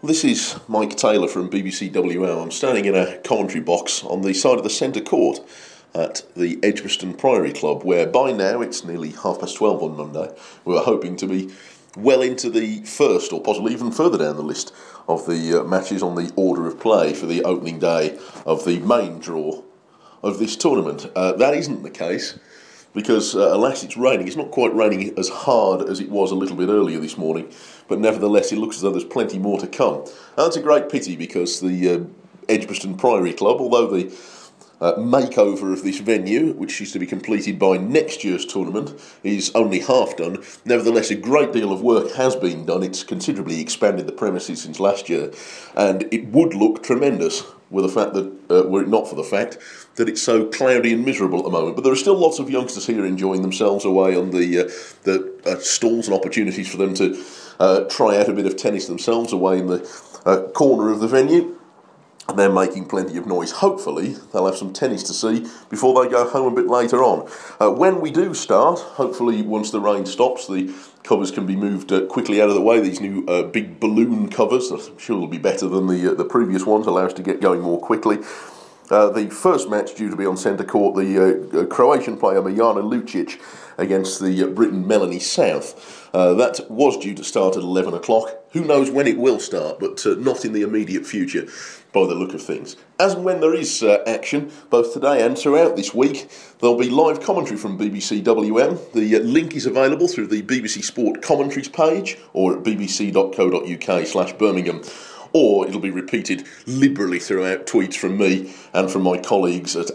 This is Mike Taylor from BBC WM. I'm standing in a commentary box on the side of the centre court at the Edgbaston Priory Club, where by now it's nearly 12:30 on Monday. We were hoping to be well into the first, or possibly even further down the list, of the matches on the order of play for the opening day of the main draw of this tournament. That isn't the case, because alas, it's raining. It's not quite raining as hard as it was a little bit earlier this morning, but nevertheless it looks as though there's plenty more to come. And that's a great pity, because the Edgbaston Priory Club, although the makeover of this venue, which is to be completed by next year's tournament, is only half done, nevertheless a great deal of work has been done. It's considerably expanded the premises since last year, and it would look tremendous with the fact that, were it not for the fact that it's so cloudy and miserable at the moment. But there are still lots of youngsters here enjoying themselves away on the stalls, and opportunities for them to try out a bit of tennis themselves away in the corner of the venue. And they're making plenty of noise. Hopefully they'll have some tennis to see before they go home a bit later on. When we do start, hopefully once the rain stops, the covers can be moved quickly out of the way. These new big balloon covers, I'm sure they'll be better than the previous ones, allow us to get going more quickly. The first match due to be on centre court, the Croatian player Mirjana Lucic against the Briton Melanie South. That was due to start at 11 o'clock. Who knows when it will start, but not in the immediate future by the look of things. As and when there is action, both today and throughout this week, there'll be live commentary from BBC WM. The link is available through the BBC Sport Commentaries page or at bbc.co.uk/Birmingham. Or it'll be repeated liberally throughout tweets from me and from my colleagues at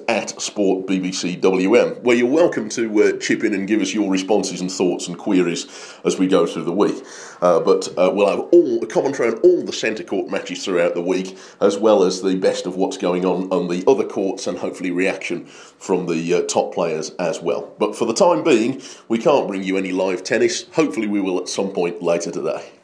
@SportBBCWM, where you're welcome to chip in and give us your responses and thoughts and queries as we go through the week. But we'll have all the commentary on all the centre court matches throughout the week, as well as the best of what's going on the other courts, and hopefully reaction from the top players as well. But for the time being, we can't bring you any live tennis. Hopefully we will at some point later today.